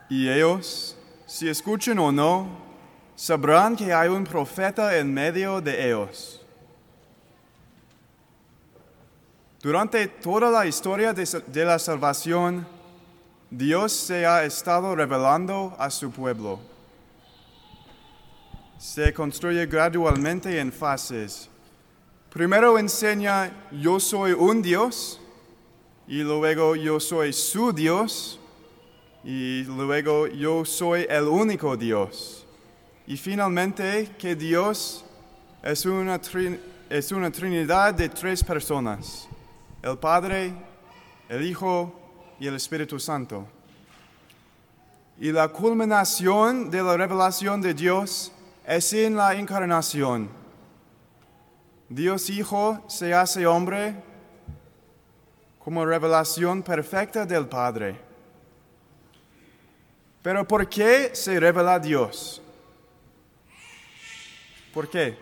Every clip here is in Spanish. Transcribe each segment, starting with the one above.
Y ellos, si escuchan o no, sabrán que hay un profeta en medio de ellos. Durante toda la historia de la salvación, Dios se ha estado revelando a su pueblo. Se construye gradualmente en fases. Primero enseña, yo soy un Dios, y luego yo soy su Dios, y luego yo soy el único Dios. Y finalmente que Dios es una trinidad de tres personas: el Padre, el Hijo y el Espíritu Santo. Y la culminación de la revelación de Dios es en la encarnación. Dios Hijo se hace hombre como revelación perfecta del Padre. Pero ¿por qué se revela Dios? ¿Por qué?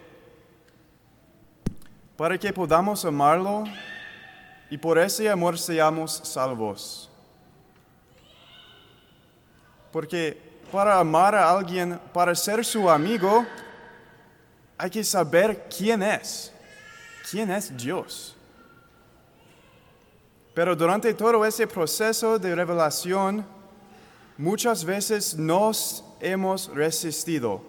Para que podamos amarlo y por ese amor seamos salvos. Porque para amar a alguien, para ser su amigo, hay que saber quién es. ¿Quién es Dios? Pero durante todo ese proceso de revelación, muchas veces nos hemos resistido.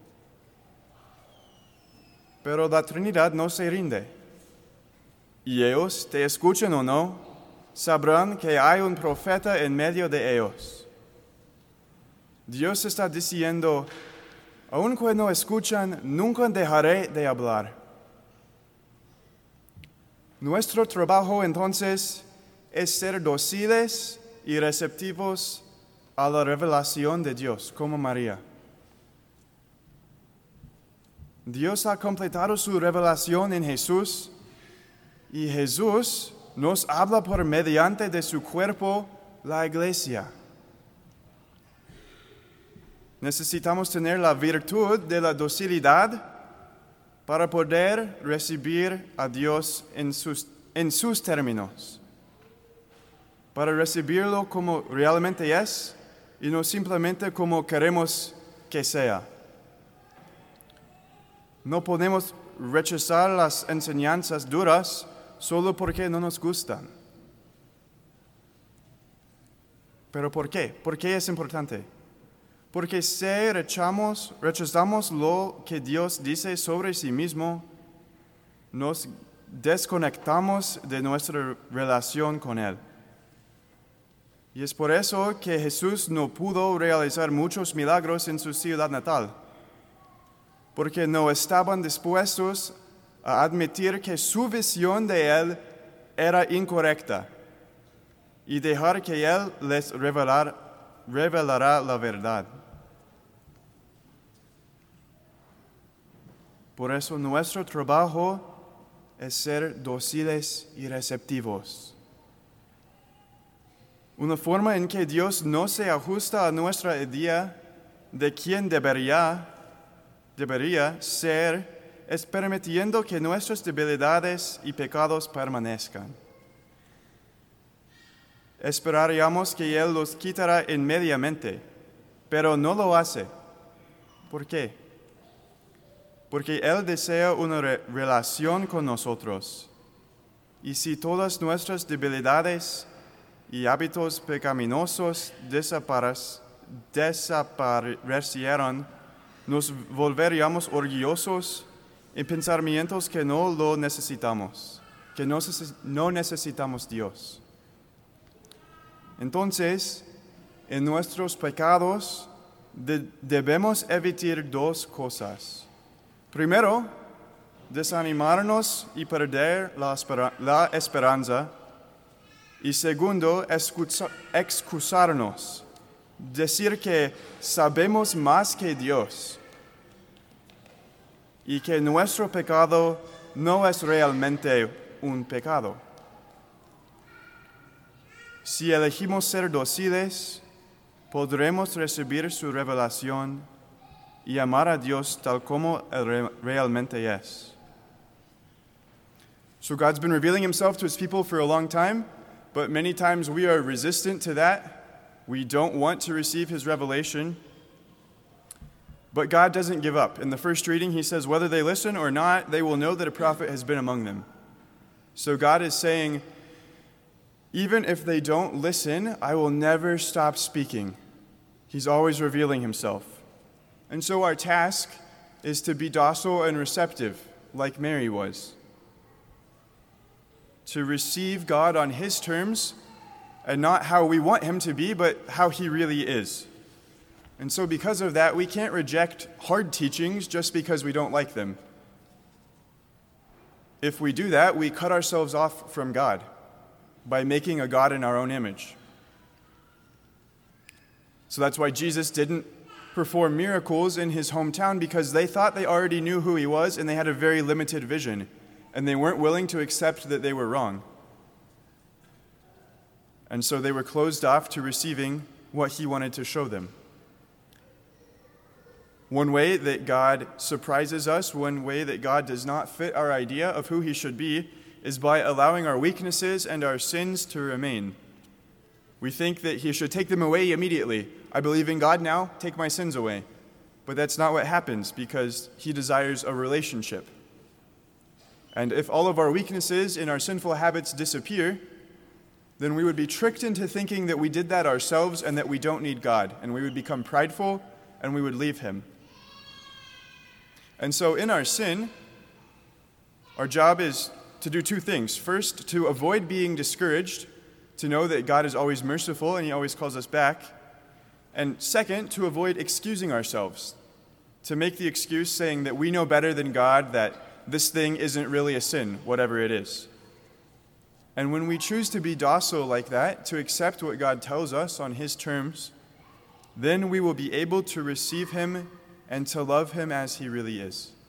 Pero la Trinidad no se rinde. Y ellos, te escuchen o no, sabrán que hay un profeta en medio de ellos. Dios está diciendo, aun cuando escuchan, nunca dejaré de hablar. Nuestro trabajo entonces es ser dóciles y receptivos a la revelación de Dios, como María. Dios ha completado su revelación en Jesús, y Jesús nos habla por mediante de su cuerpo, la iglesia. Necesitamos tener la virtud de la docilidad para poder recibir a Dios en sus términos, para recibirlo como realmente es y no simplemente como queremos que sea. No podemos rechazar las enseñanzas duras solo porque no nos gustan. ¿Pero por qué? ¿Por qué es importante? Porque si rechazamos lo que Dios dice sobre sí mismo, nos desconectamos de nuestra relación con Él. Y es por eso que Jesús no pudo realizar muchos milagros en su ciudad natal, porque no estaban dispuestos a admitir que su visión de Él era incorrecta y dejar que Él les revelará la verdad. Por eso nuestro trabajo es ser dóciles y receptivos. Una forma en que Dios no se ajusta a nuestra idea de quién debería ser es permitiendo que nuestras debilidades y pecados permanezcan. Esperaríamos que Él los quitará inmediatamente, pero no lo hace. ¿Por qué? Porque Él desea una relación con nosotros. Y si todas nuestras debilidades y hábitos pecaminosos desaparecieran, nos volveríamos orgullosos en pensamientos que no lo necesitamos, que no necesitamos Dios. Entonces, en nuestros pecados debemos evitar dos cosas. Primero, desanimarnos y perder la esperanza. Y segundo, excusarnos, decir que sabemos más que Dios y que nuestro pecado no es realmente un pecado. Si elegimos ser dóciles, podremos recibir su revelación y amar a Dios tal como Él realmente es. So God's been revealing Himself to His people for a long time, but many times we are resistant to that. We don't want to receive his revelation. But God doesn't give up. In the first reading, he says, whether they listen or not, they will know that a prophet has been among them. So God is saying, even if they don't listen, I will never stop speaking. He's always revealing himself. And so our task is to be docile and receptive, like Mary was. To receive God on his terms, and not how we want him to be, but how he really is. And so because of that, we can't reject hard teachings just because we don't like them. If we do that, we cut ourselves off from God by making a God in our own image. So that's why Jesus didn't perform miracles in his hometown, because they thought they already knew who he was and they had a very limited vision, and they weren't willing to accept that they were wrong. And so they were closed off to receiving what he wanted to show them. One way that God surprises us, one way that God does not fit our idea of who he should be, is by allowing our weaknesses and our sins to remain. We think that he should take them away immediately. I believe in God now, take my sins away. But that's not what happens, because he desires a relationship. And if all of our weaknesses and our sinful habits disappear, then we would be tricked into thinking that we did that ourselves and that we don't need God, and we would become prideful and we would leave him. And so in our sin, our job is to do two things. First, to avoid being discouraged, to know that God is always merciful and he always calls us back. And second, to avoid excusing ourselves, to make the excuse saying that we know better than God, that this thing isn't really a sin, whatever it is. And when we choose to be docile like that, to accept what God tells us on his terms, then we will be able to receive him and to love him as he really is.